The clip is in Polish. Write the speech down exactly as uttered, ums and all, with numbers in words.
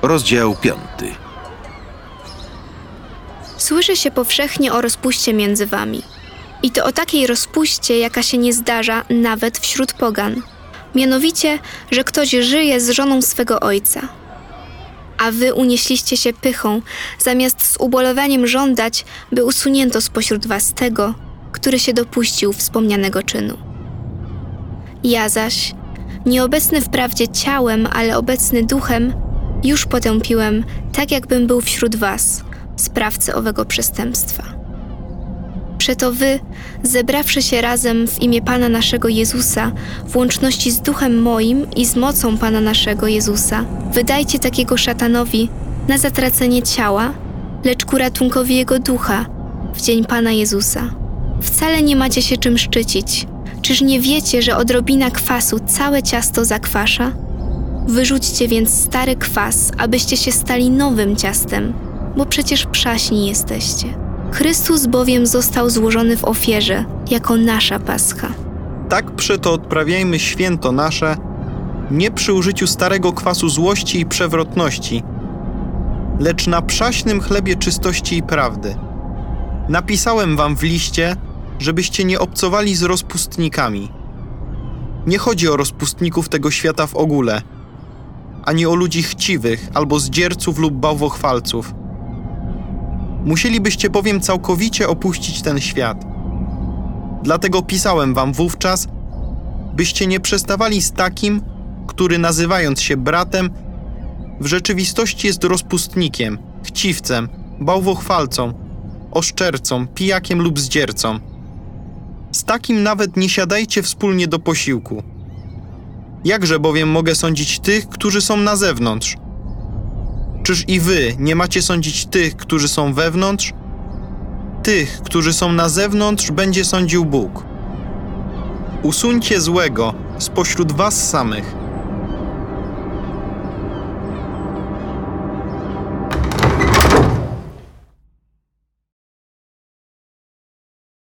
Rozdział piąty. Słyszy się powszechnie o rozpuście między wami. I to o takiej rozpuście, jaka się nie zdarza nawet wśród pogan. Mianowicie, że ktoś żyje z żoną swego ojca. A wy unieśliście się pychą, zamiast z ubolewaniem żądać, by usunięto spośród was tego, który się dopuścił wspomnianego czynu. Ja zaś, nieobecny wprawdzie ciałem, ale obecny duchem, już potępiłem, tak jakbym był wśród was, sprawcy owego przestępstwa. Przeto wy, zebrawszy się razem w imię Pana naszego Jezusa, w łączności z duchem moim i z mocą Pana naszego Jezusa, wydajcie takiego szatanowi na zatracenie ciała, lecz ku ratunkowi jego ducha w dzień Pana Jezusa. Wcale nie macie się czym szczycić. Czyż nie wiecie, że odrobina kwasu całe ciasto zakwasza? Wyrzućcie więc stary kwas, abyście się stali nowym ciastem, bo przecież przaśni jesteście. Chrystus bowiem został złożony w ofierze, jako nasza Pascha. Tak przeto odprawiajmy święto nasze, nie przy użyciu starego kwasu złości i przewrotności, lecz na przaśnym chlebie czystości i prawdy. Napisałem wam w liście, żebyście nie obcowali z rozpustnikami. Nie chodzi o rozpustników tego świata w ogóle, ani o ludzi chciwych, albo zdzierców lub bałwochwalców. Musielibyście bowiem całkowicie opuścić ten świat. Dlatego pisałem wam wówczas, byście nie przestawali z takim, który nazywając się bratem, w rzeczywistości jest rozpustnikiem, chciwcem, bałwochwalcą, oszczercą, pijakiem lub zdziercą. Z takim nawet nie siadajcie wspólnie do posiłku. Jakże bowiem mogę sądzić tych, którzy są na zewnątrz? Czyż i wy nie macie sądzić tych, którzy są wewnątrz? Tych, którzy są na zewnątrz, będzie sądził Bóg. Usuńcie złego spośród was samych.